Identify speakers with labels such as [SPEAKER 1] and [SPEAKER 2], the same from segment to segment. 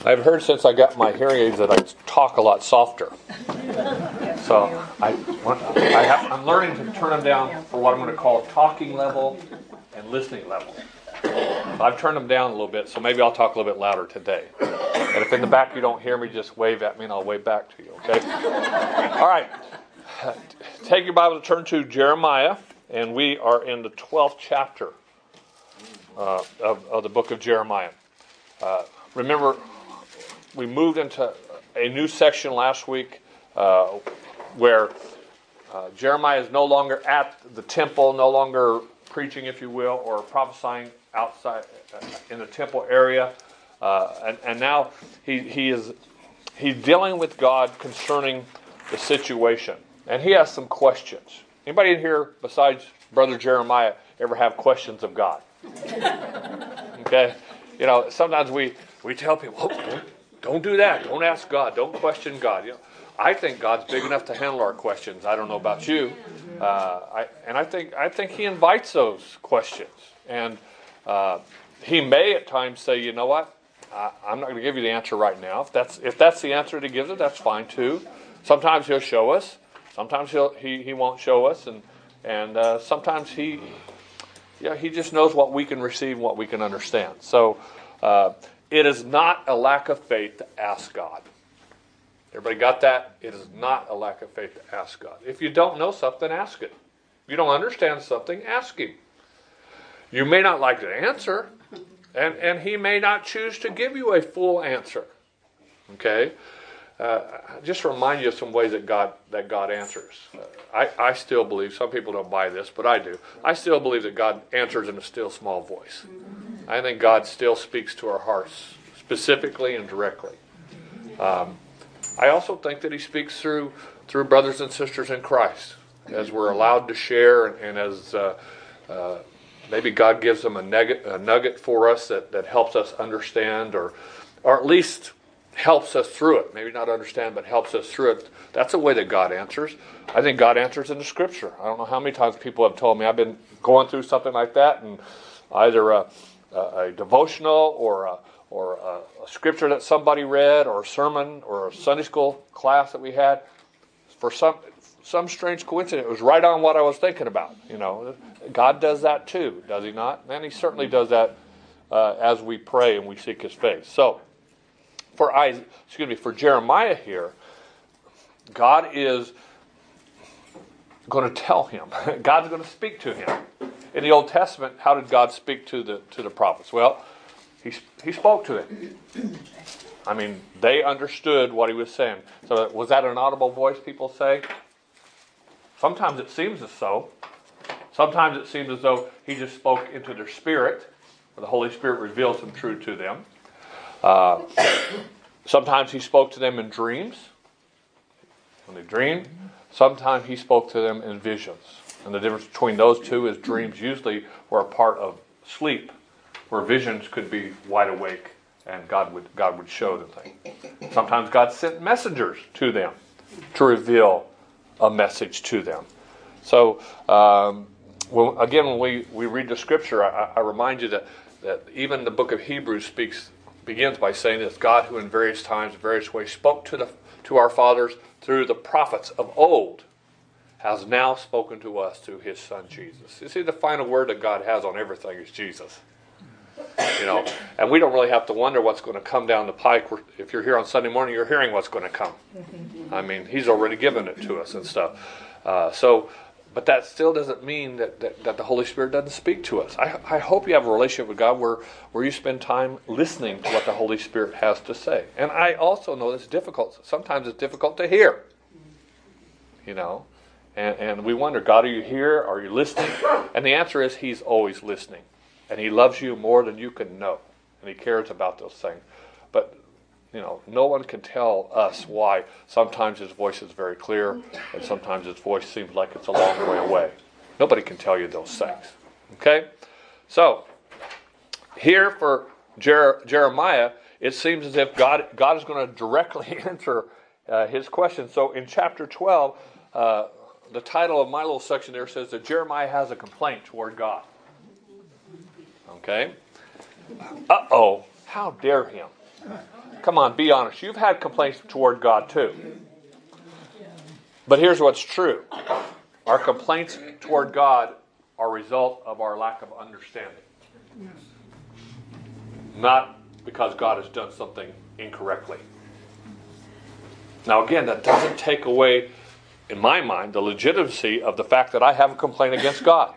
[SPEAKER 1] I've heard since I got my hearing aids that I talk a lot softer. So I'm learning to turn them down for what I'm going to call talking level and listening level. So I've turned them down a little bit, so maybe I'll talk a little bit louder today. And if in the back you don't hear me, just wave at me and I'll wave back to you, okay? All right. Take your Bible to turn to Jeremiah, and we are in the 12th chapter of the book of Jeremiah. Remember, we moved into a new section last week where Jeremiah is no longer at the temple, no longer preaching, if you will, or prophesying outside in the temple area, and now he's dealing with God concerning the situation, and he has some questions. Anybody in here besides Brother Jeremiah ever have questions of God? Okay, sometimes we tell people, don't do that, don't ask God, don't question God. I think God's big enough to handle our questions. I don't know about you, I think He invites those questions, and He may at times say, you know what, I'm not going to give you the answer right now. If that's the answer that He gives it, that's fine too. Sometimes He'll show us. Sometimes He won't show us, and sometimes He just knows what we can receive and what we can understand. So it is not a lack of faith to ask God. Everybody got that? It is not a lack of faith to ask God. If you don't know something, ask it. If you don't understand something, ask Him. You may not like the answer, and He may not choose to give you a full answer. Okay? Just remind you of some ways that God answers. I still believe, some people don't buy this, but I do. I still believe that God answers in a still small voice. I think God still speaks to our hearts, specifically and directly. I also think that He speaks through brothers and sisters in Christ, as we're allowed to share, and as maybe God gives them a nugget for us that helps us understand, or at least helps us through it. Maybe not understand, but helps us through it. That's a way that God answers. I think God answers in the Scripture. I don't know how many times people have told me I've been going through something like that, and either a devotional or a scripture that somebody read, or a sermon, or a Sunday school class that we had, for some strange coincidence, it was right on what I was thinking about. God does that too, does He not? And He certainly does that as we pray and we seek His face. So, for Jeremiah here, God is going to tell him. God's going to speak to him. In the Old Testament, how did God speak to the prophets? Well, He spoke to them. I mean, they understood what He was saying. So was that an audible voice, people say? Sometimes it seems as so. Sometimes it seems as though He just spoke into their spirit, or the Holy Spirit revealed some truth to them. Sometimes He spoke to them in dreams, when they dreamed. Sometimes He spoke to them in visions. And the difference between those two is dreams usually were a part of sleep, where visions could be wide awake, and God would show them things. Sometimes God sent messengers to them to reveal a message to them. So, when we read the Scripture, I remind you that even the book of Hebrews begins by saying this: God, who in various times, various ways, spoke to our fathers through the prophets of old, has now spoken to us through His Son Jesus. You see, the final word that God has on everything is Jesus. And we don't really have to wonder what's going to come down the pike. If you're here on Sunday morning, you're hearing what's going to come. I mean, He's already given it to us and stuff. But that still doesn't mean that the Holy Spirit doesn't speak to us. I hope you have a relationship with God where you spend time listening to what the Holy Spirit has to say. And I also know it's difficult. Sometimes it's difficult to hear. And we wonder, God, are you here? Are you listening? And the answer is He's always listening. And He loves you more than you can know. And He cares about those things. But, no one can tell us why sometimes His voice is very clear and sometimes His voice seems like it's a long way away. Nobody can tell you those things. Okay? So, here for Jeremiah, it seems as if God is going to directly answer his question. So, in chapter 12, the title of my little section there says that Jeremiah has a complaint toward God. Okay? How dare him come on, be honest. You've had complaints toward God too. But here's what's true. Our complaints toward God are a result of our lack of understanding. Not because God has done something incorrectly. Now again, that doesn't take away, in my mind, the legitimacy of the fact that I have a complaint against God.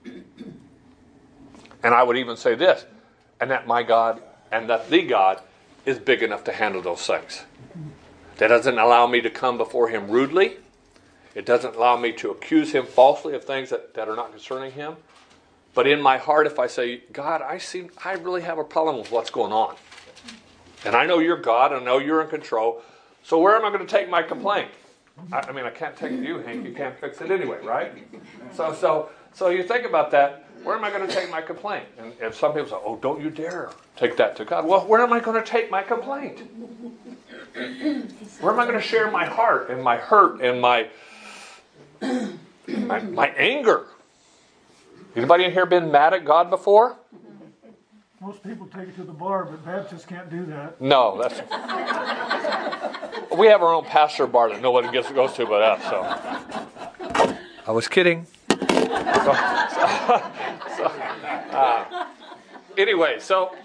[SPEAKER 1] And I would even say this, and that my God, and that the God is big enough to handle those things. That doesn't allow me to come before Him rudely. It doesn't allow me to accuse Him falsely of things that are not concerning Him. But in my heart, if I say, God, I really have a problem with what's going on. And I know you're God, and I know you're in control. So where am I going to take my complaint? I mean, I can't take it to you, Hank. You can't fix it anyway, right? So you think about that. Where am I going to take my complaint? And some people say, oh, don't you dare take that to God. Well, where am I going to take my complaint? Where am I going to share my heart and my hurt and my anger? Anybody in here been mad at God before?
[SPEAKER 2] Most people take it to the bar, but Baptists can't do that.
[SPEAKER 1] No, we have our own pastor bar that nobody goes to but us. So I was kidding. Anyway,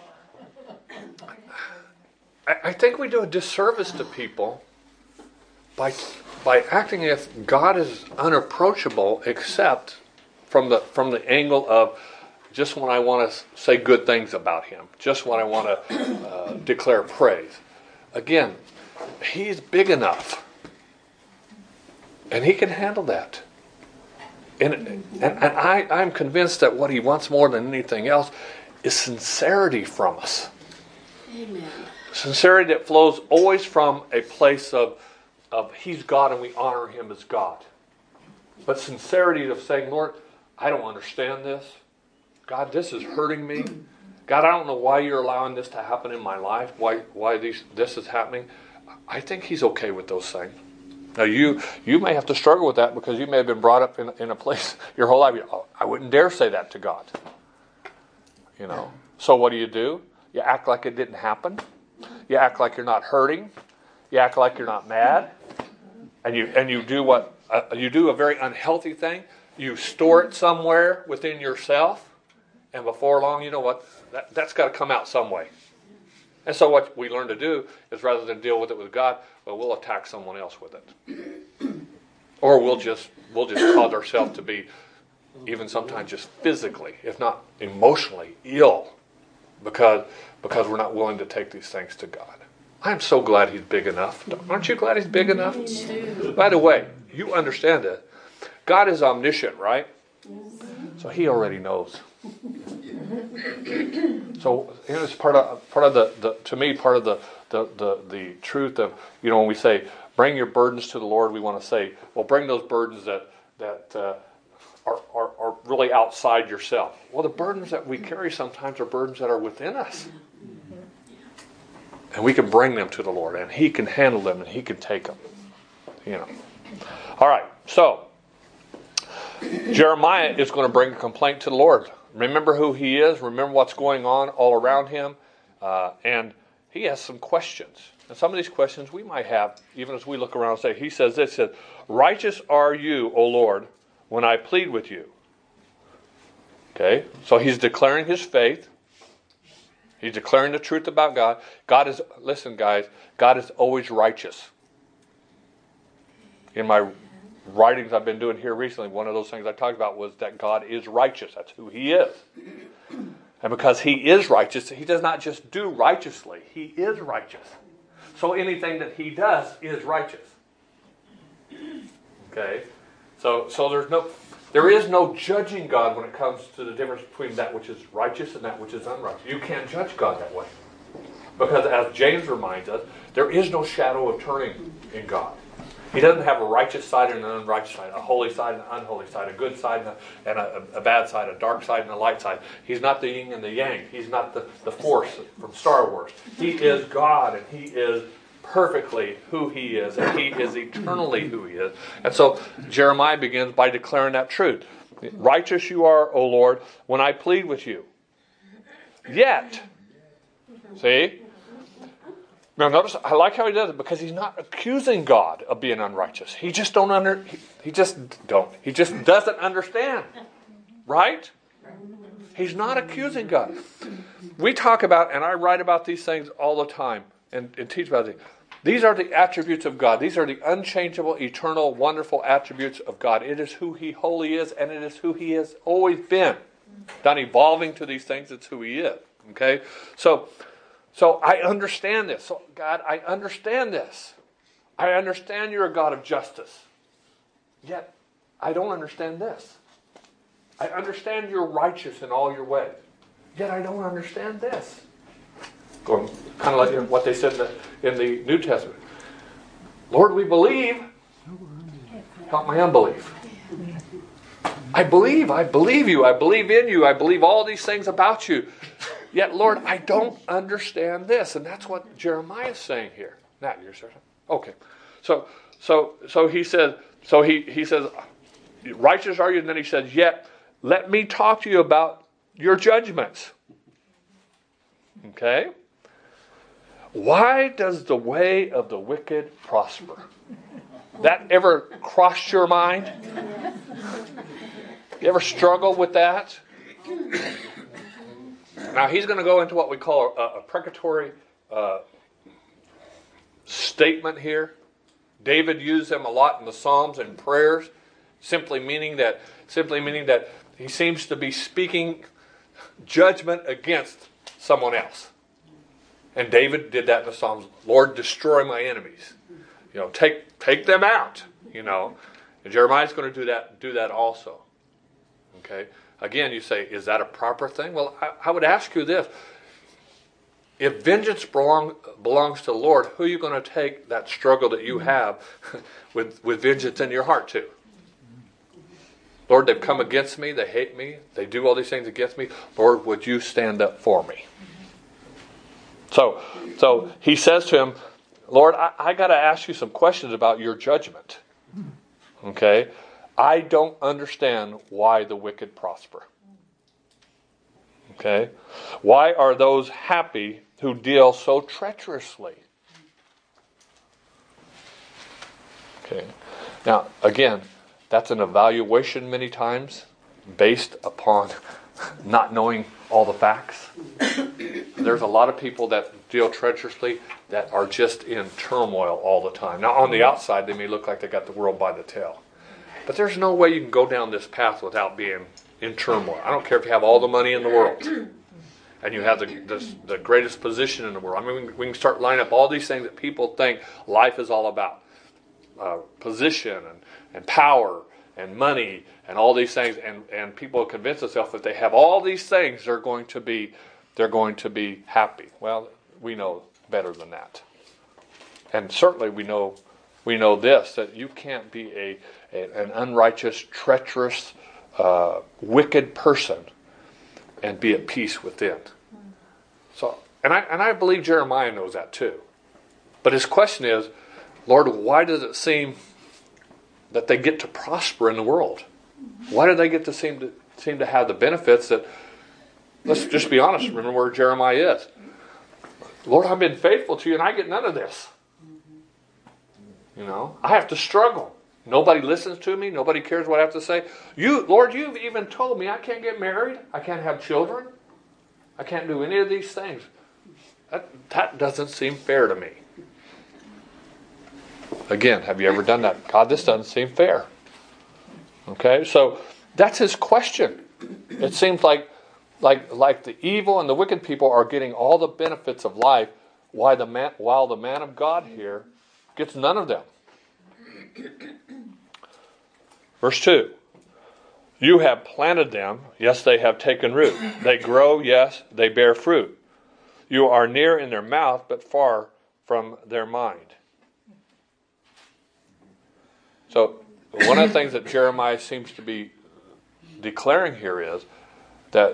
[SPEAKER 1] I think we do a disservice to people by acting as if God is unapproachable, except from the angle of just when I want to say good things about Him, just when I want to declare praise. Again, He's big enough, and He can handle that. And I'm convinced that what He wants more than anything else is sincerity from us.
[SPEAKER 3] Amen.
[SPEAKER 1] Sincerity that flows always from a place of He's God and we honor Him as God. But sincerity of saying, Lord, I don't understand this. God, this is hurting me. God, I don't know why you're allowing this to happen in my life, why this is happening. I think He's okay with those things. Now, you may have to struggle with that because you may have been brought up in a place your whole life. I wouldn't dare say that to God. You know. So what do? You act like it didn't happen. You act like you're not hurting. You act like you're not mad. And you do what? You do a very unhealthy thing. You store it somewhere within yourself. And before long, you know what? That's got to come out some way. And so what we learn to do is rather than deal with it with God, well, we'll attack someone else with it. Or we'll just cause ourselves to be even sometimes just physically, if not emotionally, ill because we're not willing to take these things to God. I'm so glad He's big enough. Aren't you glad He's big enough? By the way, you understand that God is omniscient, right? So He already knows. So it's part of the truth of, when we say bring your burdens to the Lord, we want to say, well, bring those burdens that are really outside yourself. Well, the burdens that we carry sometimes are burdens that are within us. And we can bring them to the Lord, and He can handle them, and He can take them. All right, so Jeremiah is going to bring a complaint to the Lord. Remember who he is. Remember what's going on all around him. And he has some questions. And some of these questions we might have, even as we look around and say, he says this, says, righteous are you, O Lord, when I plead with you. Okay, so he's declaring his faith. He's declaring the truth about God. Listen guys, God is always righteous. In my writings I've been doing here recently, one of those things I talked about was that God is righteous. That's who He is. And because He is righteous, He does not just do righteously. He is righteous. So anything that He does is righteous. Okay? So there is no judging God when it comes to the difference between that which is righteous and that which is unrighteous. You can't judge God that way. Because as James reminds us, there is no shadow of turning in God. He doesn't have a righteous side and an unrighteous side, a holy side and an unholy side, a good side and a bad side, a dark side and a light side. He's not the yin and the yang. He's not the force from Star Wars. He is God, and He is perfectly who He is, and He is eternally who He is. And so Jeremiah begins by declaring that truth. Righteous you are, O Lord, when I plead with you. Yet, see? Now notice, I like how he does it because he's not accusing God of being unrighteous. He just doesn't understand. Right? He's not accusing God. We talk about, and I write about these things all the time and teach about these. These are the attributes of God. These are the unchangeable, eternal, wonderful attributes of God. It is who He wholly is, and it is who He has always been. Not evolving to these things, it's who He is. Okay? So I understand this. So God, I understand this. I understand you're a God of justice. Yet, I don't understand this. I understand you're righteous in all your ways. Yet I don't understand this. Going kind of like what they said in the New Testament. Lord, we believe. Help my unbelief. I believe you. I believe in you. I believe all these things about you. Yet, Lord, I don't understand this. And that's what Jeremiah is saying here. Nat, you're certain? Okay. So he says, he says, righteous are you? And then he says, yet let me talk to you about your judgments. Okay? Why does the way of the wicked prosper? That ever crossed your mind? You ever struggle with that? Now he's going to go into what we call a precatory statement here. David used them a lot in the Psalms and prayers, simply meaning that he seems to be speaking judgment against someone else. And David did that in the Psalms. Lord, destroy my enemies. Take them out. And Jeremiah's going to do that also. Okay. Again, you say, is that a proper thing? Well, I would ask you this. If vengeance belongs to the Lord, who are you going to take that struggle that you have with vengeance in your heart to? Lord, they've come against me. They hate me. They do all these things against me. Lord, would you stand up for me? So he says to him, Lord, I got to ask you some questions about your judgment. Okay? I don't understand why the wicked prosper. Okay? Why are those happy who deal so treacherously? Okay. Now, again, that's an evaluation many times based upon not knowing all the facts. There's a lot of people that deal treacherously that are just in turmoil all the time. Now, on the outside, they may look like they got the world by the tail. But there's no way you can go down this path without being in turmoil. I don't care if you have all the money in the world and you have the greatest position in the world. I mean, we can start lining up all these things that people think life is all about. Position and power and money and all these things. And people convince themselves that they have all these things, they're going to be happy. Well, we know better than that. And certainly we know this, that you can't be an unrighteous, treacherous, wicked person and be at peace within. So, and I believe Jeremiah knows that too. But his question is, Lord, why does it seem that they get to prosper in the world? Why do they get to seem to have the benefits that? Let's just be honest. Remember where Jeremiah is. Lord, I've been faithful to you, and I get none of this. I have to struggle. Nobody listens to me. Nobody cares what I have to say. Lord, you've even told me I can't get married. I can't have children. I can't do any of these things. That doesn't seem fair to me. Again, have you ever done that? God, this doesn't seem fair. Okay, so that's his question. It seems like the evil and the wicked people are getting all the benefits of life, while the man of God here gets none of them. Verse 2. You have planted them, yes, they have taken root. They grow, yes, they bear fruit. You are near in their mouth, but far from their mind. So, one of the things that Jeremiah seems to be declaring here is that,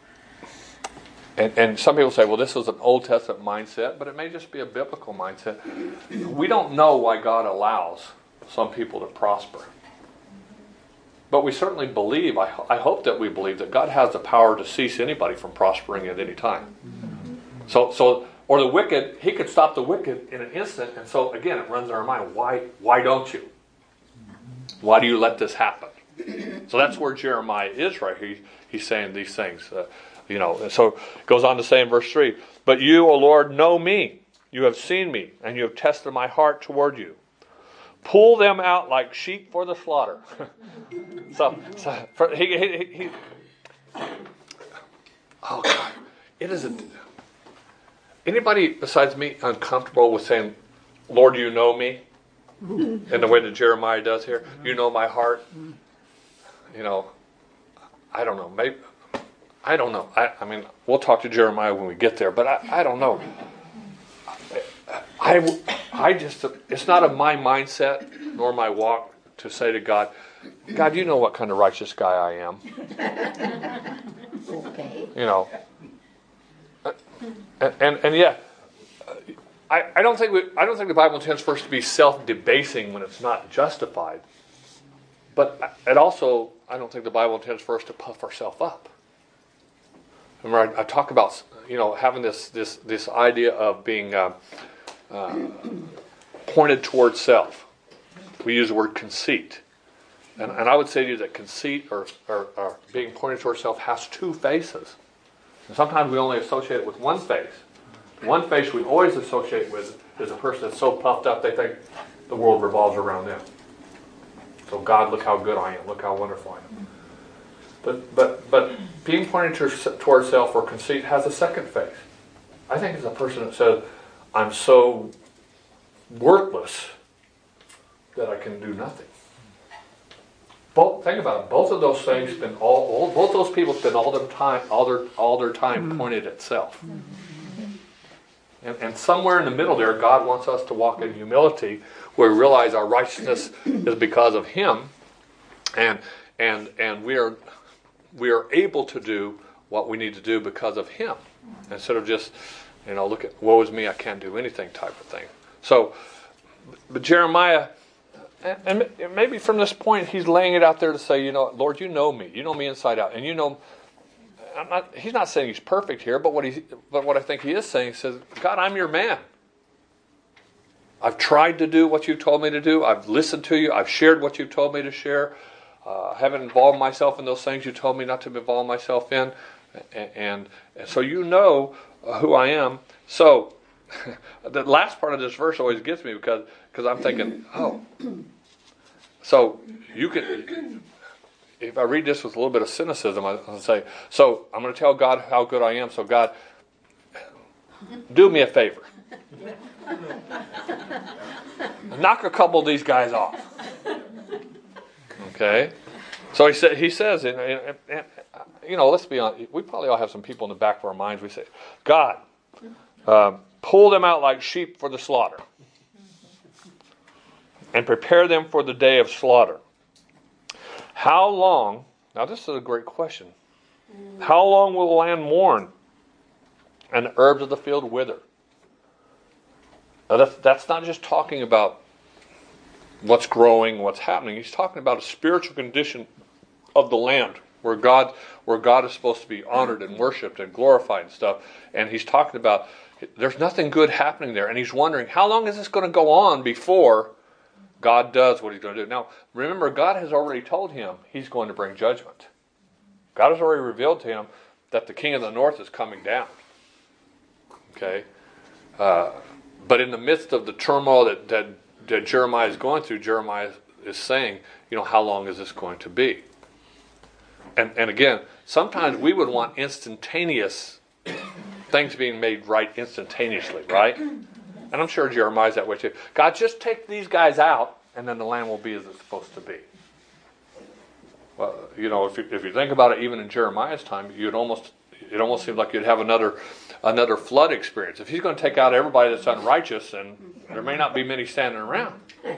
[SPEAKER 1] and some people say, well, this was an Old Testament mindset, but it may just be a biblical mindset. We don't know why God allows some people to prosper. But we certainly believe, I hope that we believe, that God has the power to cease anybody from prospering at any time. So Or the wicked, he could stop the wicked in an instant. And so, again, it runs in our mind, why don't you? Why do you let this happen? So that's where Jeremiah is right here. He's saying these things. And so it goes on to say in verse 3, but you, O Lord, know me. You have seen me, and you have tested my heart toward you. Pull them out like sheep for the slaughter. Oh God, it isn't. Anybody besides me uncomfortable with saying, Lord, you know me? In the way that Jeremiah does here. You know my heart. I don't know. Maybe I don't know. I mean, we'll talk to Jeremiah when we get there, but I don't know. I just, it's not of my mindset nor my walk to say to God, God, you know what kind of righteous guy I am.
[SPEAKER 3] Okay.
[SPEAKER 1] And yeah, I don't think the Bible intends for us to be self-debasing when it's not justified. But it also, I don't think the Bible intends for us to puff ourselves up. Remember, I talk about having this idea of being pointed towards self. We use the word conceit, and I would say to you that conceit or being pointed towards self has two faces. And sometimes we only associate it with one face. One face we always associate with is a person that's so puffed up they think the world revolves around them. So God, look how good I am. Look how wonderful I am. But being pointed towards self or conceit has a second face. I think it's a person that says, I'm so worthless that I can do nothing. Think about it. Both of those things both those people spend all their time pointed at self. And somewhere in the middle there, God wants us to walk in humility, where we realize our righteousness is because of Him, and we are able to do what we need to do because of Him, instead of just look at woe is me, I can't do anything type of thing. So, but Jeremiah, and maybe from this point he's laying it out there to say, Lord, you know me inside out, and he's not saying he's perfect here, but what I think he is saying, he says, God, I'm your man. I've tried to do what you told me to do. I've listened to you. I've shared what you told me to share. I haven't involved myself in those things you told me not to involve myself in. And so you know who I am. So the last part of this verse always gets me because I'm thinking, so you can... If I read this with a little bit of cynicism, I'll say, so I'm going to tell God how good I am. So God, do me a favor. Knock a couple of these guys off. Okay? So he says, let's be honest, we probably all have some people in the back of our minds, we say, God, pull them out like sheep for the slaughter. And prepare them for the day of slaughter. How long, now this is a great question. How long will the land mourn and the herbs of the field wither? Now that's not just talking about what's growing, what's happening. He's talking about a spiritual condition of the land where God is supposed to be honored and worshipped and glorified and stuff. And he's talking about there's nothing good happening there. And he's wondering, how long is this going to go on before God does what He's going to do? Now, remember, God has already told him He's going to bring judgment. God has already revealed to him that the king of the north is coming down. Okay? But in the midst of the turmoil that Jeremiah is going through, Jeremiah is saying, how long is this going to be? And again, sometimes we would want instantaneous things being made right instantaneously, right? And I'm sure Jeremiah's that way too. God, just take these guys out, and then the land will be as it's supposed to be. Well, if you think about it, even in Jeremiah's time, it almost seems like you'd have another flood experience. If He's going to take out everybody that's unrighteous, and there may not be many standing around,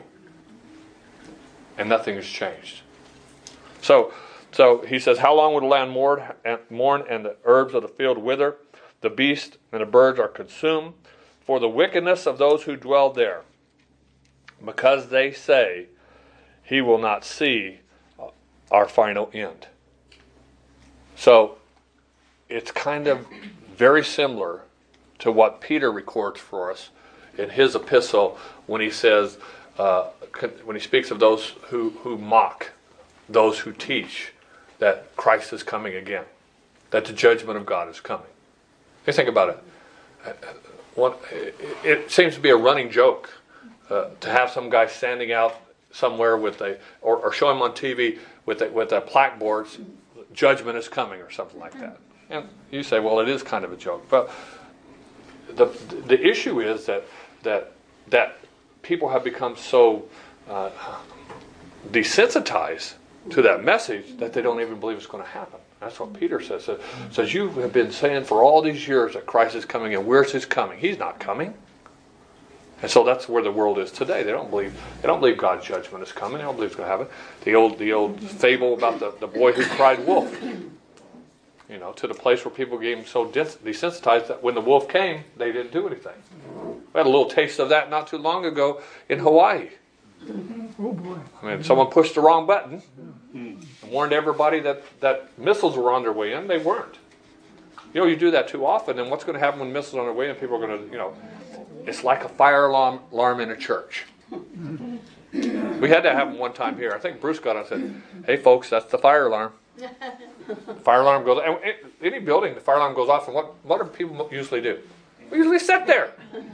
[SPEAKER 1] and nothing has changed. So he says, how long will the land mourn and the herbs of the field wither? The beasts and the birds are consumed. For the wickedness of those who dwell there, because they say, He will not see our final end. So, it's kind of very similar to what Peter records for us in his epistle when he says, when he speaks of those who mock, those who teach that Christ is coming again, that the judgment of God is coming. You think about it. It seems to be a running joke to have some guy standing out somewhere with or show him on TV with a blackboard, judgment is coming or something like that. And you say, well, it is kind of a joke. But the issue is that people have become so desensitized to that message that they don't even believe it's going to happen. That's what Peter says. Says you have been saying for all these years that Christ is coming, and where's his coming? He's not coming. And so that's where the world is today. They don't believe God's judgment is coming. They don't believe it's going to happen. The old fable about the boy who cried wolf. To the place where people became so desensitized that when the wolf came, they didn't do anything. We had a little taste of that not too long ago in Hawaii.
[SPEAKER 2] Oh boy.
[SPEAKER 1] I mean, someone pushed the wrong button and warned everybody that missiles were on their way in. They weren't. You do that too often, and what's going to happen when missiles are on their way in? People are going to, it's like a fire alarm in a church. We had that happen one time here. I think Bruce got on and said, hey folks, that's the fire alarm. Fire alarm goes off. Any building, the fire alarm goes off, and what do people usually do? We usually sit there.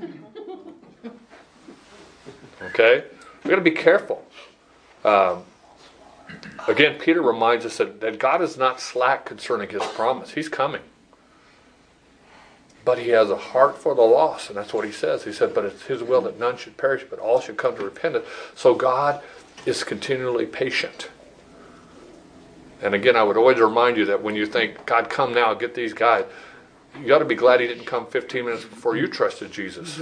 [SPEAKER 1] Okay? We've got to be careful. Again, Peter reminds us that God is not slack concerning his promise. He's coming. But he has a heart for the lost, and that's what he says. He said, but it's his will that none should perish, but all should come to repentance. So God is continually patient. And again, I would always remind you that when you think, God, come now, get these guys, you ought to be glad he didn't come 15 minutes before you trusted Jesus.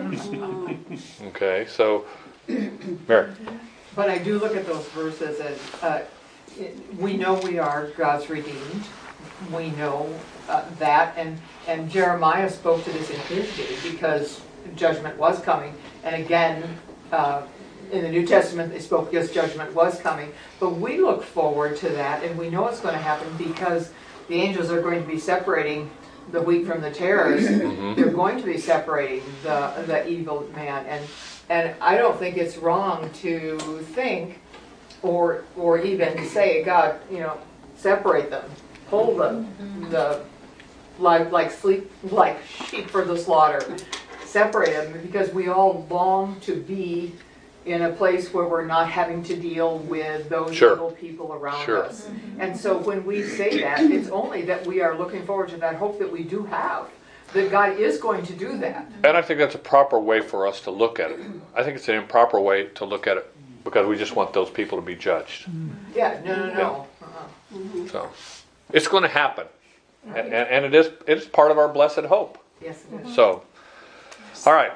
[SPEAKER 1] Okay, so, Mary.
[SPEAKER 3] But I do look at those verses as, we know we are God's redeemed. We know that, and Jeremiah spoke to this in his day because judgment was coming. And again, in the New Testament, they spoke because judgment was coming. But we look forward to that, and we know it's going to happen because the angels are going to be separating the wheat from the tares. Mm-hmm. They're going to be separating the evil man. And I don't think it's wrong to think or even say, God, separate them, hold them, like sheep for the slaughter. Separate them because we all long to be in a place where we're not having to deal with those evil people around us. And so when we say that, it's only that we are looking forward to that hope that we do have, that God is going to do that.
[SPEAKER 1] And I think that's a proper way for us to look at it. I think it's an improper way to look at it because we just want those people to be judged.
[SPEAKER 3] Yeah, no.
[SPEAKER 1] Yeah. So it's going to happen. And it is part of our blessed hope.
[SPEAKER 3] Yes, it is.
[SPEAKER 1] So, all right.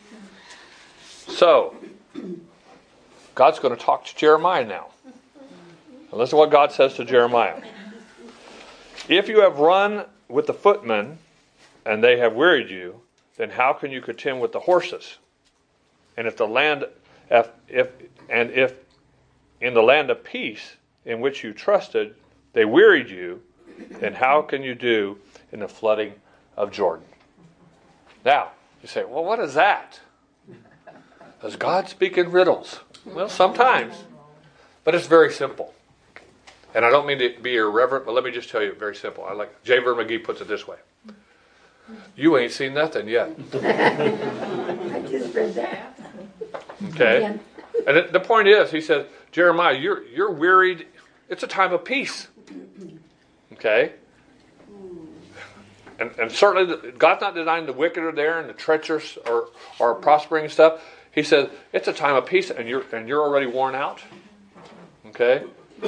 [SPEAKER 1] So, God's going to talk to Jeremiah now. And listen to what God says to Jeremiah. If you have run with the footmen, and they have wearied you, then how can you contend with the horses? And if in the land of peace in which you trusted, they wearied you, then how can you do in the flooding of Jordan? Now, you say, well, what is that? Does God speak in riddles? Well, sometimes. But it's very simple. And I don't mean to be irreverent, but let me just tell you, very simple. I like J. Vernon McGee puts it this way. You ain't seen nothing yet.
[SPEAKER 4] I just read that.
[SPEAKER 1] Okay? And the point is, he says, Jeremiah, you're wearied. It's a time of peace. Okay? And certainly, God's not denying the wicked are there and the treacherous are prospering and stuff. He says, it's a time of peace and you're already worn out. Okay?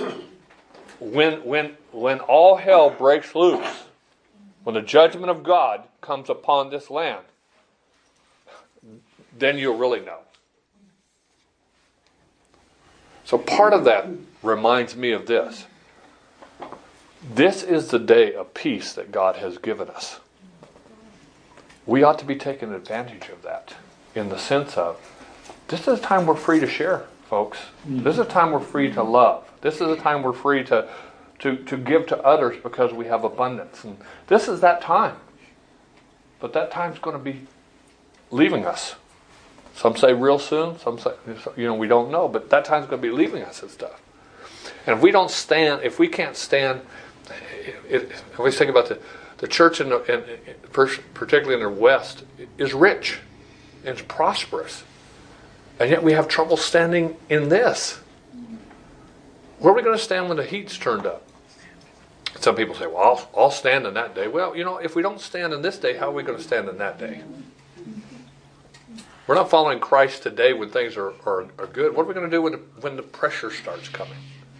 [SPEAKER 1] When all hell breaks loose, when the judgment of God comes upon this land, then you'll really know. So part of that reminds me of this. This is the day of peace that God has given us. We ought to be taking advantage of that in the sense of, this is a time we're free to share, folks. This is a time we're free to love. This is a time we're free to give to others because we have abundance. And this is that time. But that time's going to be leaving us. Some say real soon. Some say, we don't know. But that time's going to be leaving us and stuff. And if we don't stand, if we can't stand, I always think about the church, particularly in the West, is rich and it's prosperous. And yet we have trouble standing in this. Where are we going to stand when the heat's turned up? Some people say, well, I'll stand in that day. Well, if we don't stand in this day, how are we going to stand in that day? We're not following Christ today when things are good. What are we going to do when the pressure starts coming?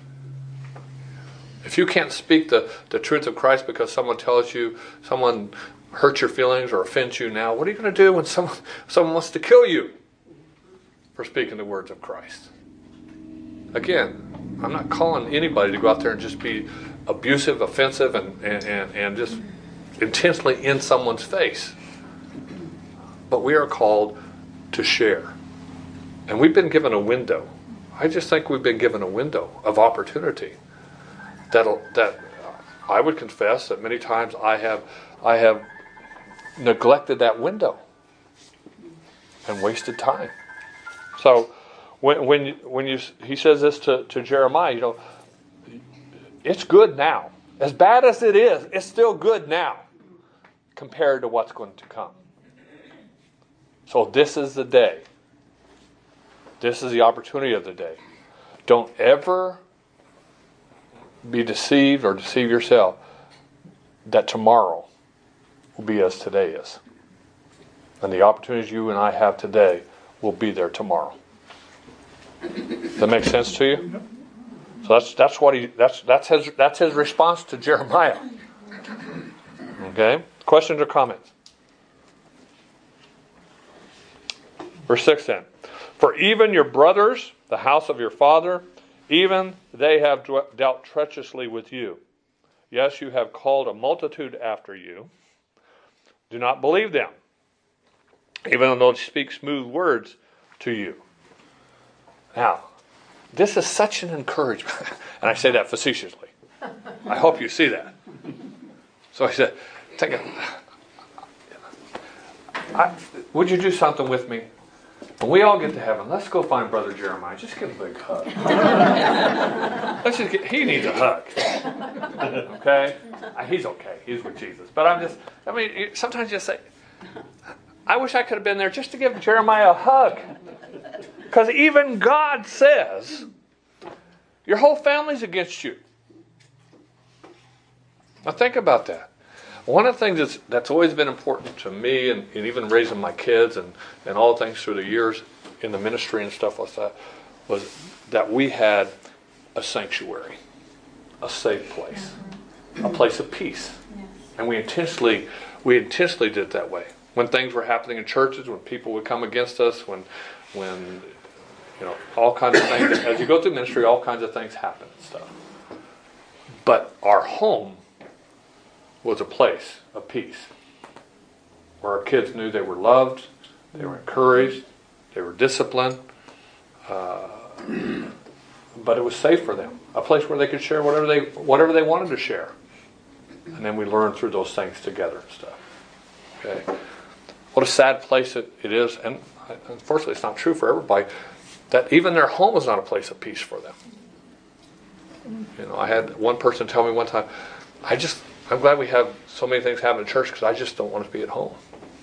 [SPEAKER 1] If you can't speak the truth of Christ because someone tells you, someone hurts your feelings or offends you now, what are you going to do when someone wants to kill you for speaking the words of Christ? Again, I'm not calling anybody to go out there and just be abusive, offensive, and just intensely in someone's face. But we are called to share. And we've been given a window. I just think we've been given a window of opportunity that I would confess that many times I have neglected that window and wasted time. So he says this to Jeremiah, it's good now. As bad as it is, it's still good now compared to what's going to come. So this is the day. This is the opportunity of the day. Don't ever be deceived or deceive yourself that tomorrow will be as today is. And the opportunities you and I have today will be there tomorrow. Does that make sense to you? So that's his response to Jeremiah. Okay? Questions or comments? Verse 6 then. For even your brothers, the house of your father, even they have dealt treacherously with you. Yes, you have called a multitude after you. Do not believe them, even though they speak smooth words to you. Now, this is such an encouragement. And I say that facetiously. I hope you see that. So I said, would you do something with me? When we all get to heaven, let's go find Brother Jeremiah. Just give him a big hug. He needs a hug. Okay? He's okay. He's with Jesus. But sometimes you say, I wish I could have been there just to give Jeremiah a hug. Because even God says, your whole family's against you. Now think about that. One of the things that's always been important to me, and even raising my kids and all things through the years in the ministry and stuff like that, was that we had a sanctuary, a safe place, a place of peace. Yes. And we intentionally did it that way. When things were happening in churches, when people would come against us, when all kinds of things. As you go through ministry, all kinds of things happen and stuff. But our home was a place of peace where our kids knew they were loved, they were encouraged, they were disciplined, but it was safe for them. A place where they could share whatever they wanted to share. And then we learned through those things together and stuff. Okay, what a sad place it is, and unfortunately it's not true for everybody, that even their home is not a place of peace for them. I had one person tell me one time, I'm glad we have so many things happen in church because I just don't want to be at home.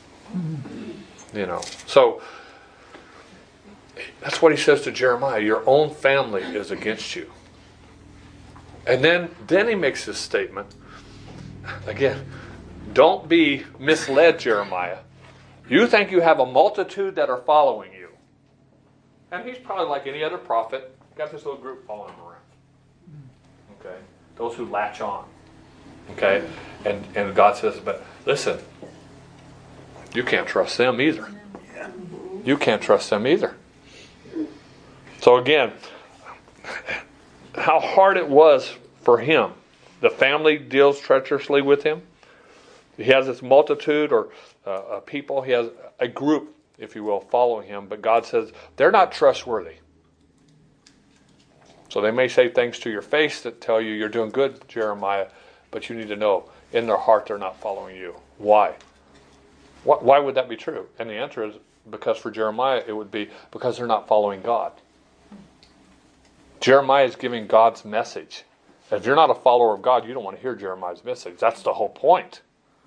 [SPEAKER 1] So that's what he says to Jeremiah. Your own family is against you. And then he makes this statement. Again, don't be misled, Jeremiah. You think you have a multitude that are following you. And he's probably like any other prophet, got this little group following him around. Okay? Those who latch on. Okay? And God says, but listen, you can't trust them either. You can't trust them either. So again, how hard it was for him. The family deals treacherously with him. He has this multitude or people. He has a group, if you will, following him. But God says they're not trustworthy. So they may say things to your face that tell you you're doing good, Jeremiah. But you need to know, in their heart, they're not following you. Why? Why would that be true? And the answer is because for Jeremiah it would be because they're not following God. Jeremiah is giving God's message. If you're not a follower of God, you don't want to hear Jeremiah's message. That's the whole point.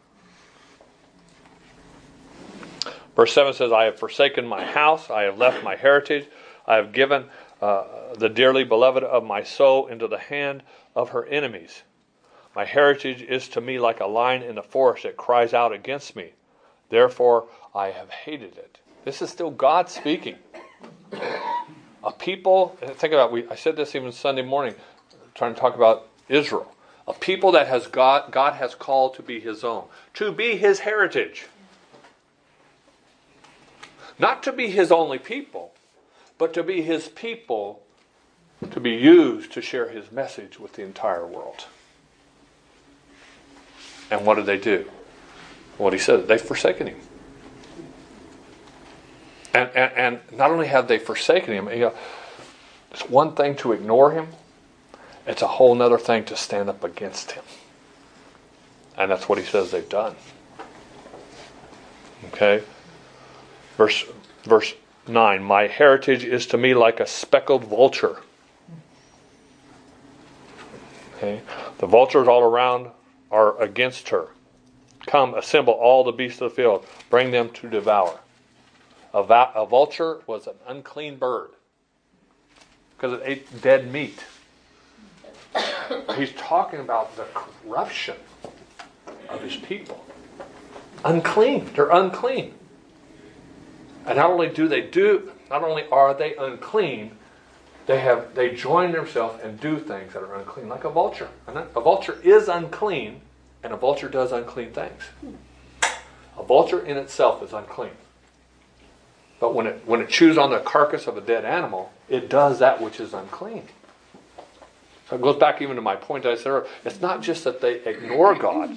[SPEAKER 1] Verse 7 says, I have forsaken my house, I have left my heritage, I have given the dearly beloved of my soul into the hand of her enemies. My heritage is to me like a lion in the forest that cries out against me. Therefore, I have hated it. This is still God speaking. A people, think about I said this even Sunday morning, trying to talk about Israel. A people that God has called to be His own, to be His heritage. Not to be His only people, but to be His people, to be used to share His message with the entire world. And what did they do? What He said, they've forsaken Him. And not only have they forsaken Him, it's one thing to ignore Him, it's a whole other thing to stand up against Him. And that's what He says they've done. Okay? Verse 9, my heritage is to me like a speckled vulture. Okay? The vultures all around are against her. Come, assemble all the beasts of the field, bring them to devour. A vulture was an unclean bird because it ate dead meat. He's talking about the corruption of His people. Unclean. They're unclean. And not only are they unclean, they join themselves and do things that are unclean, like a vulture. And a vulture is unclean, and a vulture does unclean things. A vulture in itself is unclean. But when it chews on the carcass of a dead animal, it does that which is unclean. So it goes back even to my point I said earlier. It's not just that they ignore God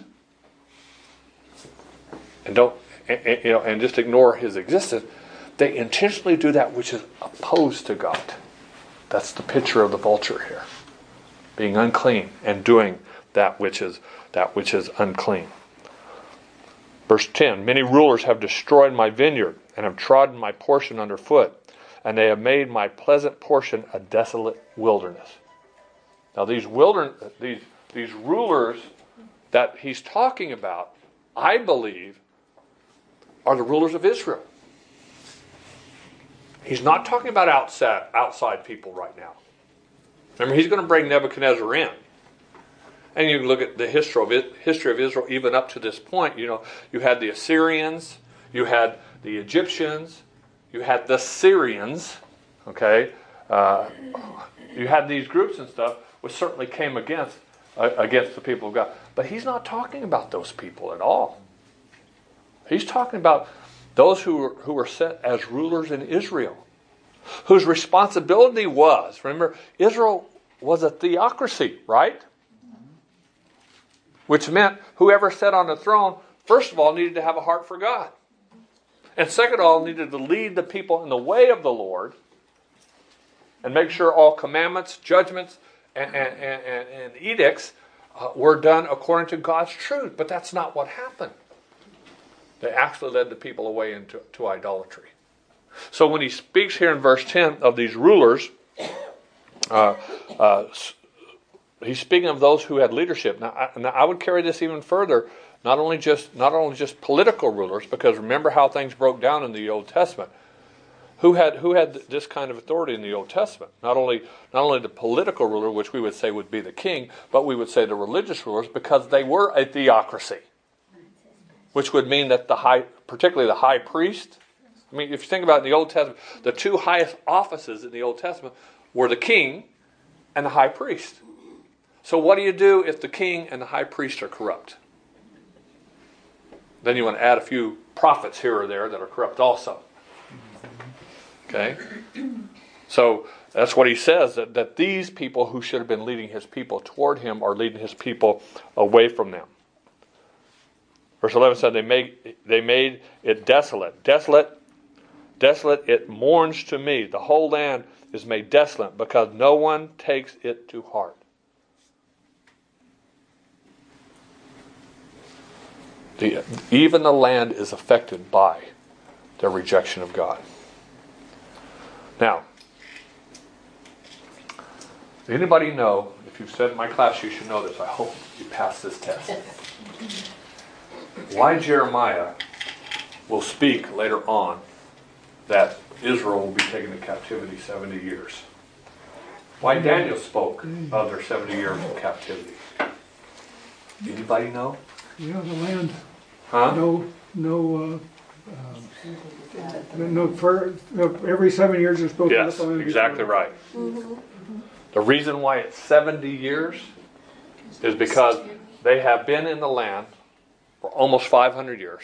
[SPEAKER 1] and just ignore His existence. They intentionally do that which is opposed to God. That's the picture of the vulture here. Being unclean and doing that which is unclean. Verse 10, many rulers have destroyed my vineyard and have trodden my portion underfoot, and they have made my pleasant portion a desolate wilderness. Now these rulers that he's talking about, I believe, are the rulers of Israel. He's not talking about outside people right now. Remember, he's going to bring Nebuchadnezzar in. And you can look at the history of Israel even up to this point. You had the Assyrians, you had the Egyptians, you had the Syrians, okay? You had these groups and stuff which certainly came against the people of God. But he's not talking about those people at all. He's talking about those who were set as rulers in Israel, whose responsibility was, remember, Israel was a theocracy, right? Which meant whoever sat on the throne, first of all, needed to have a heart for God. And second of all, needed to lead the people in the way of the Lord and make sure all commandments, judgments, and edicts were done according to God's truth. But that's not what happened. They actually led the people away into idolatry. So when he speaks here in verse 10 of these rulers, he's speaking of those who had leadership. Now I would carry this even further. Not only just political rulers, because remember how things broke down in the Old Testament. Who had this kind of authority in the Old Testament? Not only the political ruler, which we would say would be the king, but we would say the religious rulers, because they were a theocracy. Which would mean that particularly the high priest. I mean, if you think about it in the Old Testament, the two highest offices in the Old Testament were the king and the high priest. So what do you do if the king and the high priest are corrupt? Then you want to add a few prophets here or there that are corrupt also. Okay? So that's what he says, that these people who should have been leading his people toward him are leading his people away from them. Verse 11 said, they made it desolate. Desolate, it mourns to me. The whole land is made desolate because no one takes it to heart. Even the land is affected by their rejection of God. Now, anybody know, if you've said in my class you should know this, I hope you pass this test, why Jeremiah will speak later on that Israel will be taken into captivity 70 years? Why Daniel spoke of their 70 years of captivity? Anybody know?
[SPEAKER 2] Yeah, the land,
[SPEAKER 1] Huh?
[SPEAKER 2] every 7 years you're supposed to let
[SPEAKER 1] Yes,
[SPEAKER 2] the land be
[SPEAKER 1] exactly
[SPEAKER 2] plowed.
[SPEAKER 1] right. The reason why it's 70 years is because they have been in the land for almost 500 years.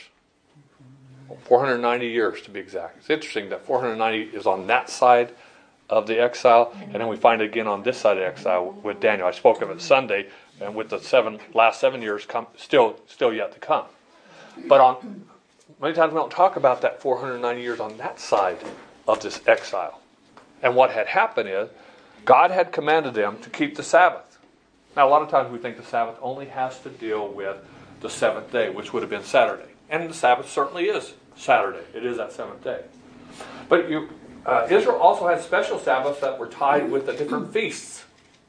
[SPEAKER 1] 490 years to be exact. It's interesting that 490 is on that side of the exile, and then we find it again on this side of the exile with Daniel. I spoke of it Sunday, and with the last 7 years still yet to come. But many times we don't talk about that 490 years on that side of this exile. And what had happened is God had commanded them to keep the Sabbath. Now, a lot of times we think the Sabbath only has to deal with the seventh day, which would have been Saturday. And the Sabbath certainly is Saturday. It is that seventh day. But Israel also had special Sabbaths that were tied with the different feasts.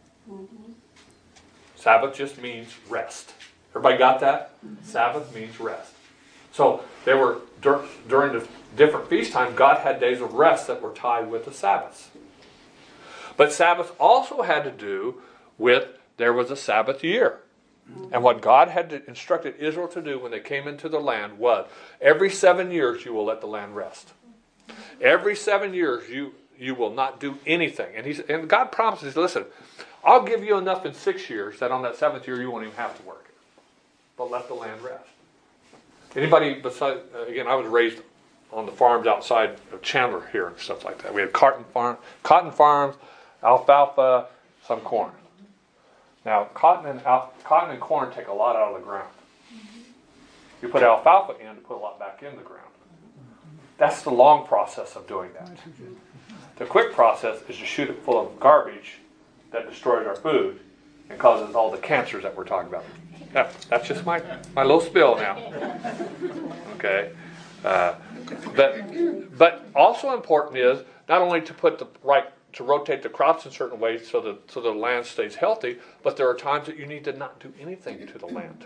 [SPEAKER 1] Sabbath just means rest. Everybody got that? Sabbath means rest. So they were during the different feast times, God had days of rest that were tied with the Sabbaths. But Sabbath also had to do with there was a Sabbath year. And what God had instructed Israel to do when they came into the land was, every 7 years you will let the land rest. Every 7 years you will not do anything. And God promises, listen, I'll give you enough in 6 years that on that 7th year you won't even have to work. But let the land rest. Anybody besides, again, I was raised on the farms outside of Chandler here and stuff like that. We had cotton farms, alfalfa, some corn. Now, cotton and corn take a lot out of the ground. You put alfalfa in to put a lot back in the ground. That's the long process of doing that. The quick process is to shoot it full of garbage that destroys our food and causes all the cancers that we're talking about. That's just my little spill now. Okay, but also important is not only to put to rotate the crops in certain ways so the land stays healthy, but there are times that you need to not do anything to the land.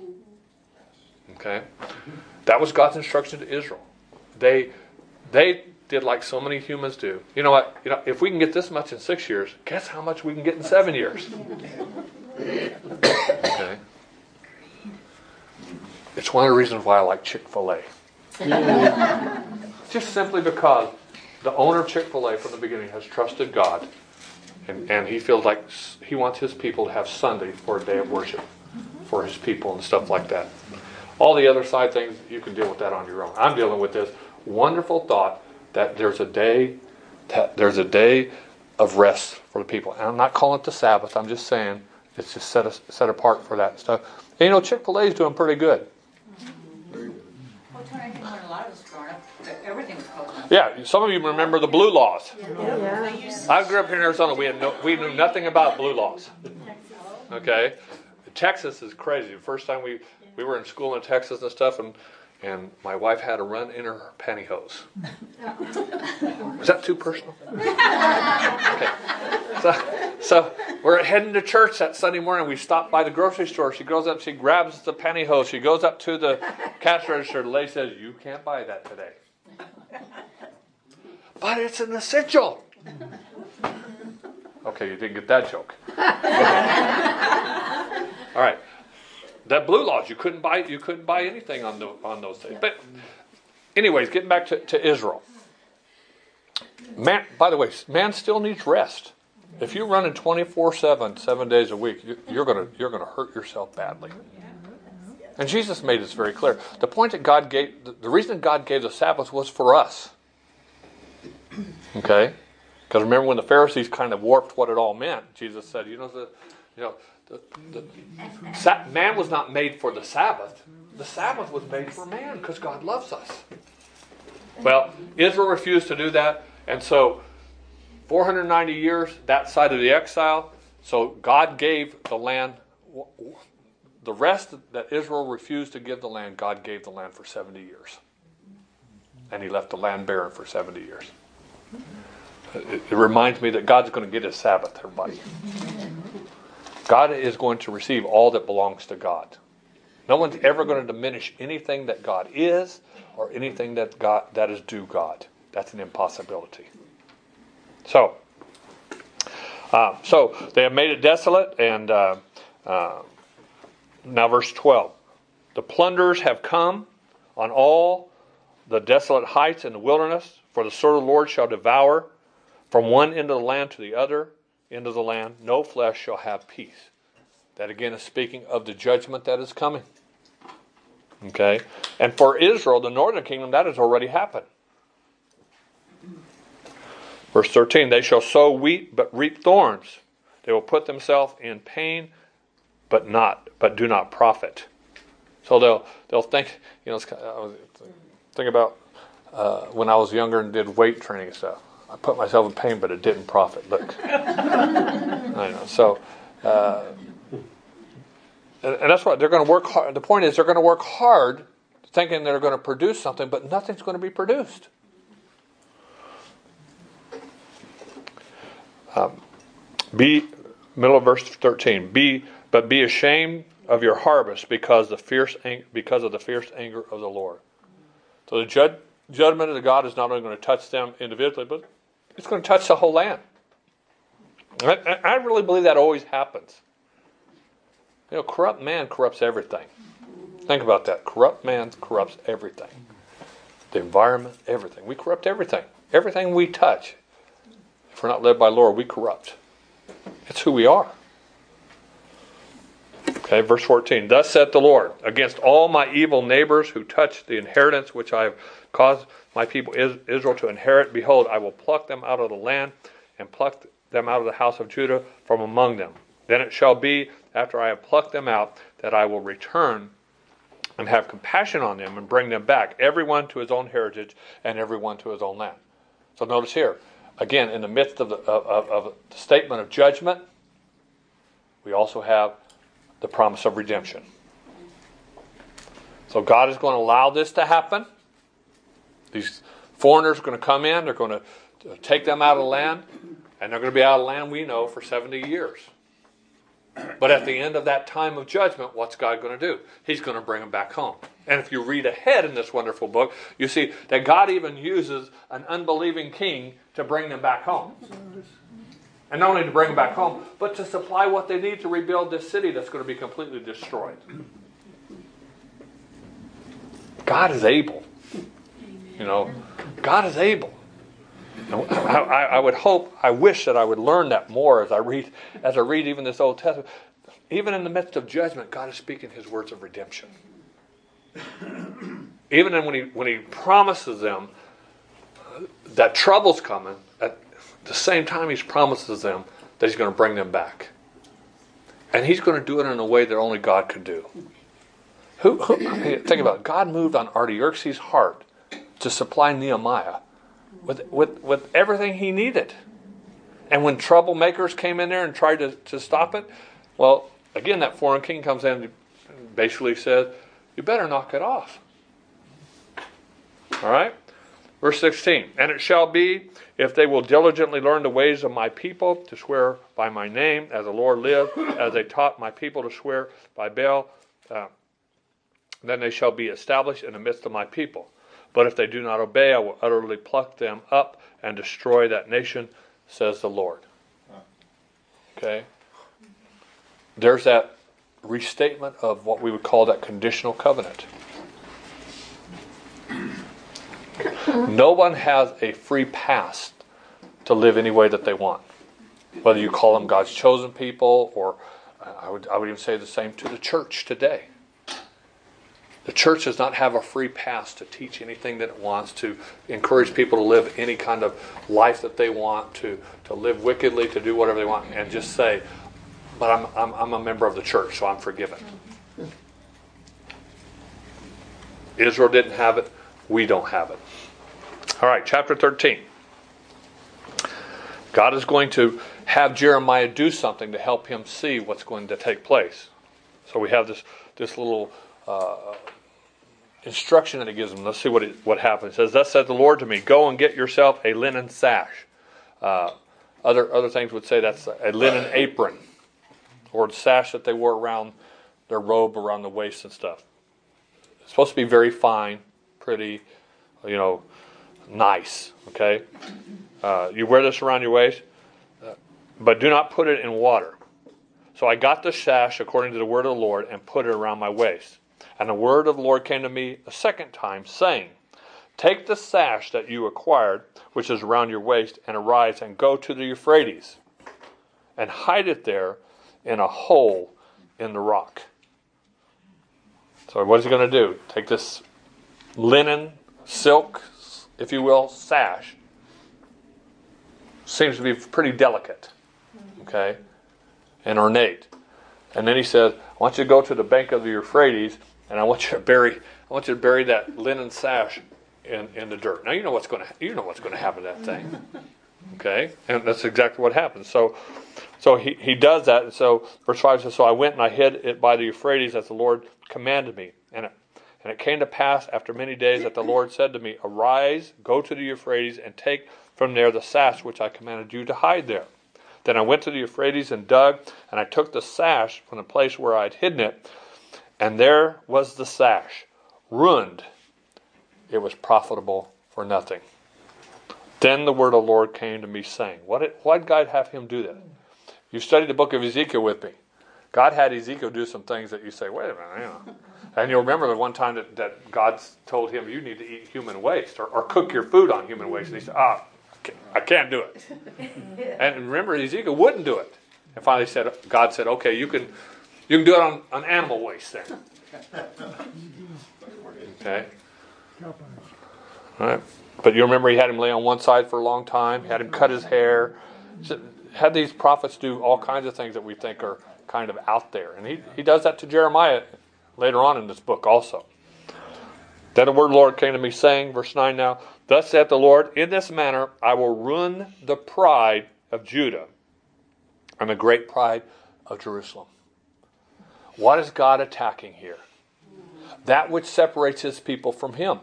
[SPEAKER 1] Okay, that was God's instruction to Israel. They did like so many humans do. You know what? If we can get this much in 6 years, guess how much we can get in 7 years? Okay. It's one of the reasons why I like Chick-fil-A. Just simply because the owner of Chick-fil-A from the beginning has trusted God, and he feels like he wants his people to have Sunday for a day of worship for his people and stuff like that. All the other side things, you can deal with that on your own. I'm dealing with this wonderful thought that there's a day of rest for the people. And I'm not calling it the Sabbath. I'm just saying it's just set apart for that stuff. And Chick-fil-A is doing pretty good.
[SPEAKER 5] Well, Tony, I think when a lot of us growing up, everything was closed on.
[SPEAKER 1] Yeah, some of you remember the blue laws.
[SPEAKER 4] Yeah.
[SPEAKER 1] I grew up here in Arizona. We knew nothing about blue laws. Okay, Texas is crazy. The first time we were in school in Texas and stuff, and my wife had to run in her pantyhose. Was that too personal? Okay. So we're heading to church that Sunday morning. We stop by the grocery store. She goes up, she grabs the pantyhose. She goes up to the cash register. The lady says, "You can't buy that today." But it's an essential. Okay, you didn't get that joke. All right. That blue laws, you couldn't buy anything on those days. But anyways, getting back to Israel. Man, by the way, man still needs rest. If you're running 24/7, 7 days a week, you're gonna hurt yourself badly. And Jesus made this very clear. The point that God gave, the reason God gave the Sabbath was for us. Okay, because remember when the Pharisees kind of warped what it all meant. Jesus said, man was not made for the Sabbath. The Sabbath was made for man because God loves us. Well, Israel refused to do that, and so 490 years that side of the exile. So God gave the land. the rest that Israel refused to give the land, God gave the land for 70 years. And he left the land barren for 70 years. It reminds me that God's going to get his Sabbath, everybody. God is going to receive all that belongs to God. No one's ever going to diminish anything that God is or anything that is due God. That's an impossibility. So they have made it desolate, and now verse 12. The plunderers have come on all the desolate heights in the wilderness, for the sword of the Lord shall devour from one end of the land to the other end of the land. No flesh shall have peace. That again is speaking of the judgment that is coming. Okay? And for Israel, the northern kingdom, that has already happened. Verse 13, they shall sow wheat but reap thorns. They will put themselves in pain but do not profit. So they'll think, think about when I was younger and did weight training and stuff. I put myself in pain, but it didn't profit. Look, I know. So, and that's what they're going to work hard. The point is, they're going to work hard, thinking they're going to produce something, but nothing's going to be produced. Middle of verse 13. Be ashamed of your harvest because of the fierce anger of the Lord. So the judgment of God is not only going to touch them individually, but it's going to touch the whole land. I really believe that always happens. Corrupt man corrupts everything. Think about that. Corrupt man corrupts everything. The environment, everything. We corrupt everything. Everything we touch. If we're not led by the Lord, we corrupt. It's who we are. Okay, verse 14. Thus saith the Lord, against all my evil neighbors who touch the inheritance which I have caused my people Israel to inherit, behold, I will pluck them out of the land and pluck them out of the house of Judah from among them. Then it shall be, after I have plucked them out, that I will return and have compassion on them and bring them back, everyone to his own heritage and everyone to his own land. So notice here, again, in the midst of the statement of judgment, we also have the promise of redemption. So God is going to allow this to happen. These foreigners are going to come in, they're going to take them out of the land, and they're going to be out of the land, we know, for 70 years. But at the end of that time of judgment, what's God going to do? He's going to bring them back home. And if you read ahead in this wonderful book, you see that God even uses an unbelieving king to bring them back home. And not only to bring them back home, but to supply what they need to rebuild this city that's going to be completely destroyed. God is able. God is able. I would hope, I wish that I would learn that more as I read even this Old Testament. Even in the midst of judgment, God is speaking his words of redemption. Even when he promises them that trouble's coming, at the same time he promises them that he's going to bring them back. And he's going to do it in a way that only God could do. Think about it. God moved on Artaxerxes' heart to supply Nehemiah with everything he needed. And when troublemakers came in there and tried to stop it, well, again, that foreign king comes in and basically says, you better knock it off. All right? Verse 16, and it shall be, if they will diligently learn the ways of my people, to swear by my name, as the Lord lived, as they taught my people to swear by Baal, then they shall be established in the midst of my people. But if they do not obey, I will utterly pluck them up and destroy that nation, says the Lord. Okay? There's that restatement of what we would call that conditional covenant. No one has a free pass to live any way that they want. Whether you call them God's chosen people, or I would even say the same to the church today. The church does not have a free pass to teach anything that it wants, to encourage people to live any kind of life that they want, to live wickedly, to do whatever they want, and just say, but I'm a member of the church, so I'm forgiven. Israel didn't have it. We don't have it. All right, chapter 13. God is going to have Jeremiah do something to help him see what's going to take place. So we have this little instruction that he gives them. Let's see what happens. It says, "Thus said the Lord to me, go and get yourself a linen sash." Other things would say that's a linen apron, or the sash that they wore around their robe, around the waist and stuff. It's supposed to be very fine, pretty, nice. Okay, you wear this around your waist, but do not put it in water. So I got the sash according to the word of the Lord and put it around my waist. And the word of the Lord came to me a second time, saying, "Take the sash that you acquired, which is around your waist, and arise and go to the Euphrates, and hide it there in a hole in the rock." So what is he going to do? Take this linen, silk, if you will, sash. Seems to be pretty delicate, okay, and ornate. And then he says, "I want you to go to the bank of the Euphrates, and I want you to bury that linen sash in the dirt." Now you know what's going to happen to that thing, okay? And that's exactly what happens. So he does that. And so verse 5 says, "So I went and I hid it by the Euphrates as the Lord commanded me, and it came to pass after many days that the Lord said to me, Arise, go to the Euphrates, and take from there the sash which I commanded you to hide there. Then I went to the Euphrates and dug, and I took the sash from the place where I had hidden it, and there was the sash, ruined. It was profitable for nothing. Then the word of the Lord came to me, saying," why did God have him do that? You studied the book of Ezekiel with me. God had Ezekiel do some things that you say, wait a minute, And you'll remember the one time that God told him, you need to eat human waste, or cook your food on human waste. And he said, I can't do it. And remember, Ezekiel wouldn't do it. And finally God said, okay, you can do it on animal waste then. Okay. All right. But you remember he had him lay on one side for a long time. He had him cut his hair. Had these prophets do all kinds of things that we think are kind of out there. And he does that to Jeremiah later on in this book also. Then the word of the Lord came to me saying, verse 9 now, "Thus saith the Lord, in this manner I will ruin the pride of Judah and the great pride of Jerusalem." What is God attacking here? That which separates his people from him.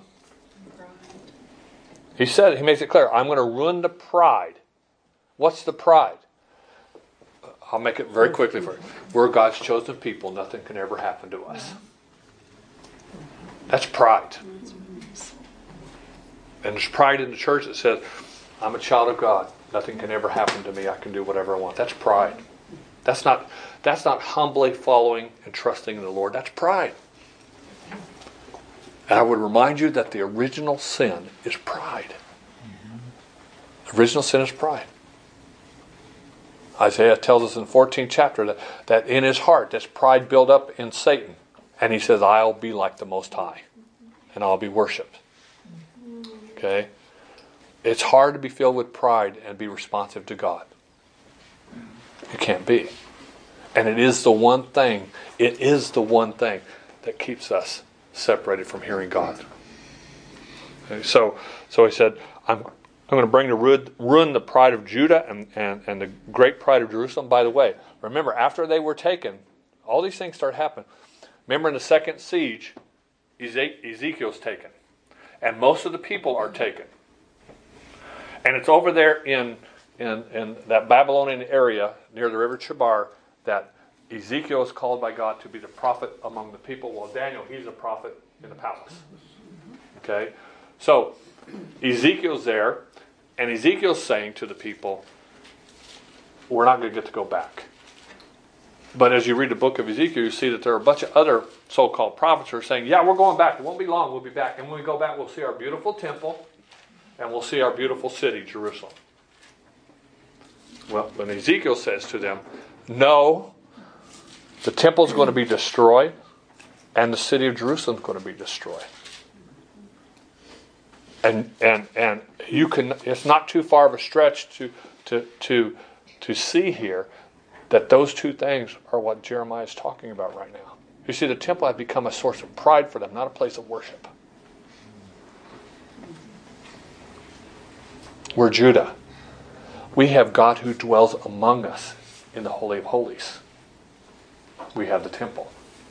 [SPEAKER 1] He makes it clear, I'm going to ruin the pride. What's the pride? I'll make it very quickly for you. We're God's chosen people. Nothing can ever happen to us. That's pride. And there's pride in the church that says, I'm a child of God. Nothing can ever happen to me. I can do whatever I want. That's pride. That's not humbly following and trusting in the Lord. That's pride. And I would remind you that the original sin is pride. The original sin is pride. Isaiah tells us in the 14th chapter that in his heart, this pride built up in Satan. And he says, I'll be like the Most High. And I'll be worshipped. Okay? It's hard to be filled with pride and be responsive to God. You can't be. And it is the one thing that keeps us separated from hearing God. Okay, so he said, I'm going to bring to ruin the pride of Judah and the great pride of Jerusalem. By the way, remember, after they were taken, all these things start happening. Remember, in the second siege, Ezekiel's taken. And most of the people are taken. And it's over there in that Babylonian area near the river Chebar that Ezekiel is called by God to be the prophet among the people. Well, Daniel, he's a prophet in the palace. Okay? So, Ezekiel's there, and Ezekiel's saying to the people, we're not going to get to go back. But as you read the book of Ezekiel, you see that there are a bunch of other so-called prophets who are saying, yeah, we're going back. It won't be long, we'll be back. And when we go back, we'll see our beautiful temple, and we'll see our beautiful city, Jerusalem. Well, when Ezekiel says to them, no, the temple's going to be destroyed, and the city of Jerusalem is going to be destroyed. And you can. It's not too far of a stretch to see here that those two things are what Jeremiah is talking about right now. You see, the temple had become a source of pride for them, not a place of worship. We're Judah. We have God who dwells among us in the Holy of Holies. We have the temple.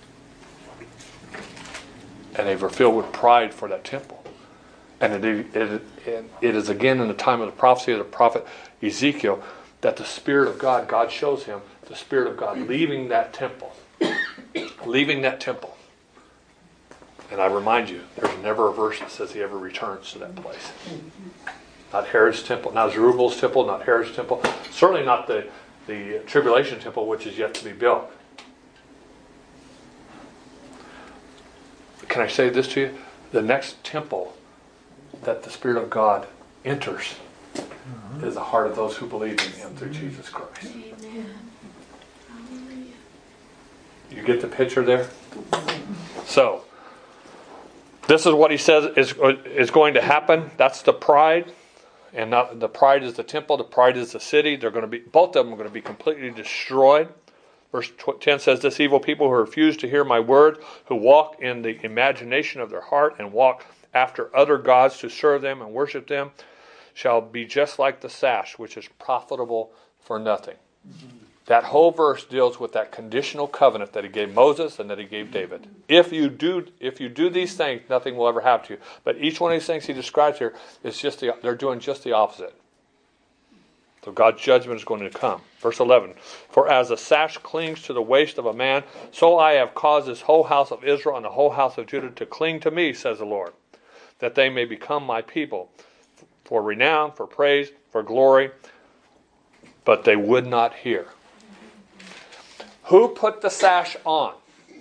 [SPEAKER 1] And they were filled with pride for that temple. And it is again in the time of the prophecy of the prophet Ezekiel that the Spirit of God, God shows him the Spirit of God leaving that temple. Leaving that temple. And I remind you, there's never a verse that says he ever returns to that place. Not Herod's temple, not Zerubbabel's temple, not Herod's temple. Certainly not the tribulation temple, which is yet to be built. Can I say this to you? The next temple that the Spirit of God enters is the heart of those who believe in him through Jesus Christ. You get the picture there? So, this is what he says is going to happen. That's the pride. And not, the pride is the temple, the pride is the city. They're going to be, both of them are going to be completely destroyed. Verse 10 says, this evil people who refuse to hear my word, who walk in the imagination of their heart and walk after other gods to serve them and worship them, shall be just like the sash, which is profitable for nothing. That whole verse deals with that conditional covenant that he gave Moses and that he gave David. If you do these things, nothing will ever happen to you. But each one of these things he describes here is they're doing just the opposite. So God's judgment is going to come. Verse 11, for as a sash clings to the waist of a man, so I have caused this whole house of Israel and the whole house of Judah to cling to me, says the Lord, that they may become my people, for renown, for praise, for glory. But they would not hear. Who put the sash on?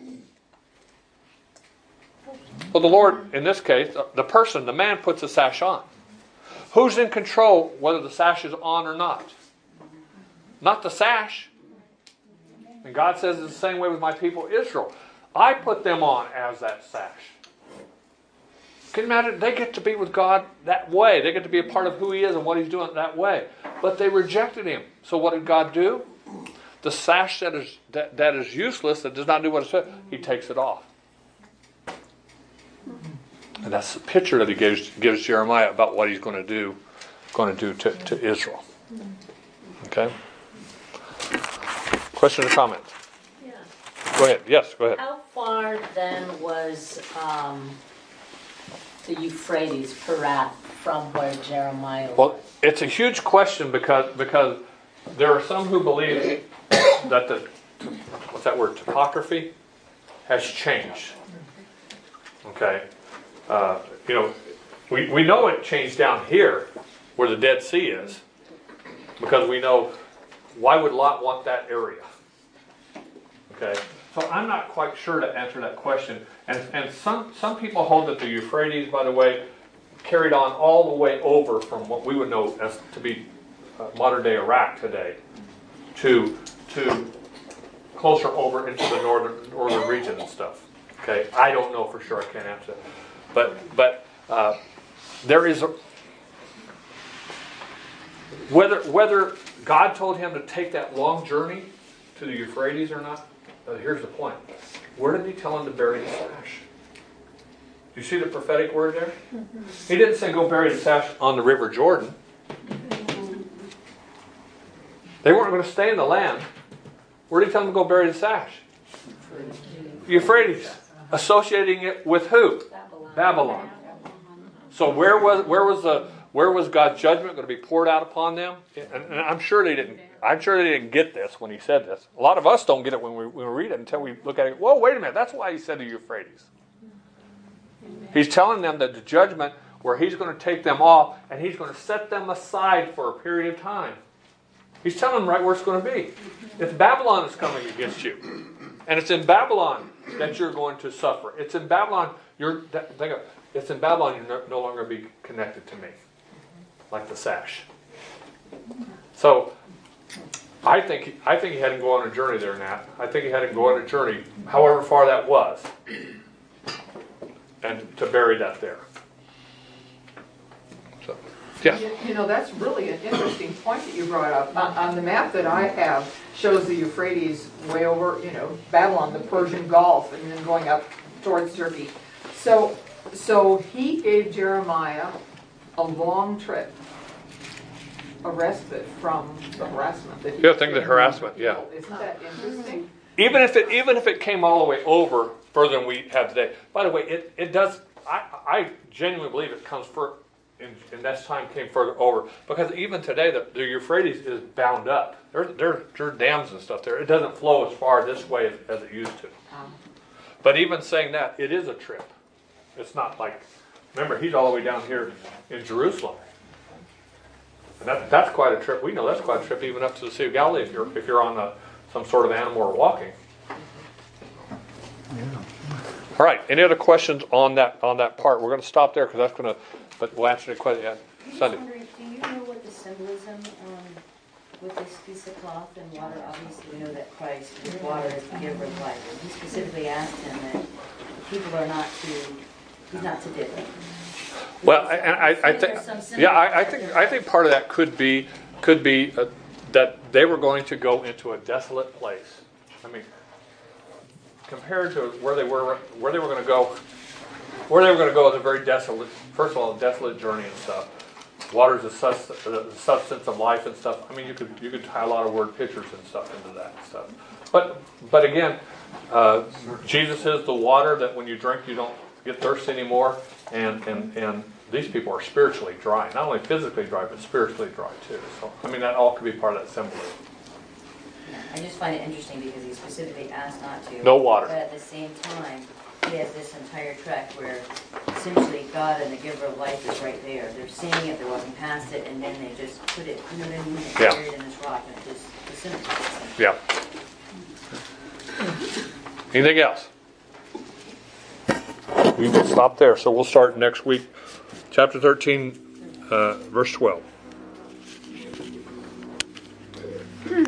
[SPEAKER 1] Well, the Lord, in this case, the man puts the sash on. Who's in control whether the sash is on or not? Not the sash. And God says it's the same way with my people Israel. I put them on as that sash. Can you imagine? They get to be with God that way. They get to be a part of who he is and what he's doing that way. But they rejected him. So what did God do? The sash that is useless, that does not do what it says, he takes it off. And that's the picture that he gives Jeremiah about what he's going to do to Israel. Okay? Question or comment?
[SPEAKER 6] Yeah.
[SPEAKER 1] Go ahead. Yes, go ahead.
[SPEAKER 6] How far then was the Euphrates, Perath, from where Jeremiah was?
[SPEAKER 1] Well, it's a huge question because there are some who believe that what's that word, topography, has changed. Okay? We know it changed down here where the Dead Sea is, because we know, why would Lot want that area? Okay? So I'm not quite sure to answer that question. And some people hold that the Euphrates, by the way, carried on all the way over from what we would know as to be modern day Iraq today to closer over into the northern region and stuff. Okay, I don't know for sure. I can't answer that. But there is whether God told him to take that long journey to the Euphrates or not. Here's the point. Where did he tell him to bury the sash? Do you see the prophetic word there? He didn't say go bury the sash on the River Jordan. They weren't going to stay in the land. Where did he tell them to go bury the sash? Euphrates. Associating it with who? Babylon. So where was God's judgment going to be poured out upon them? And I'm sure they didn't. I'm sure they didn't get this when he said this. A lot of us don't get it when we read it until we look at it. Whoa, wait a minute. That's why he said the Euphrates. He's telling them that the judgment where he's going to take them off and he's going to set them aside for a period of time. He's telling them right where it's going to be. It's Babylon that's coming against you. And it's in Babylon that you're going to suffer. It's in Babylon, it's in Babylon you're no longer be connected to me. Like the sash. So, I think he had him go on a journey there, Nat. I think he had him go on a journey, however far that was. And to bury that there. So, yeah.
[SPEAKER 3] That's really an interesting point that you brought up. On the map that I have, shows the Euphrates way over, Babylon, the Persian Gulf, and then going up towards Turkey. So he gave Jeremiah a long trip, a respite from the harassment that he.
[SPEAKER 1] Yeah, I think the harassment. Yeah.
[SPEAKER 3] Isn't that interesting?
[SPEAKER 1] Even if it came all the way over further than we have today. By the way, it does. I genuinely believe it comes in this time came further over, because even today the Euphrates is bound up. There are dams and stuff there. It doesn't flow as far this way as it used to. But even saying that, it is a trip. It's not like, remember, he's all the way down here in Jerusalem. And that's quite a trip. We know that's quite a trip even up to the Sea of Galilee if you're on some sort of animal or walking. All right. Any other questions on that part? We're going to stop there because that's going to. But we'll answer the question. Yeah, Sunday.
[SPEAKER 6] Do you know what the symbolism with this piece of cloth and water? Obviously, we know that Christ, his water, is the giver of life. And he specifically asked him that people are not to. He's not to dip it.
[SPEAKER 1] Well, and I think, yeah, I think part of that could be that they were going to go into a desolate place. I mean, compared to where they were going to go is a very desolate. First of all, a desolate journey and stuff. Water is the substance of life and stuff. I mean, you could tie a lot of word pictures and stuff into that and stuff. But again, Jesus is the water that when you drink you don't get thirsty anymore, and these people are spiritually dry, not only physically dry but spiritually dry too. So I mean that all could be part of that symbolism.
[SPEAKER 6] I just find it interesting because he specifically asked not to.
[SPEAKER 1] No water.
[SPEAKER 6] But at the same time, he has this entire trek where essentially God and the giver of life is right there. They're seeing it, they're walking past it, and then they just put it, you know what I mean? It's buried in this rock, and it just disintegrates.
[SPEAKER 1] Yeah. Anything else? We will stop there. So we'll start next week, chapter 13, verse 12.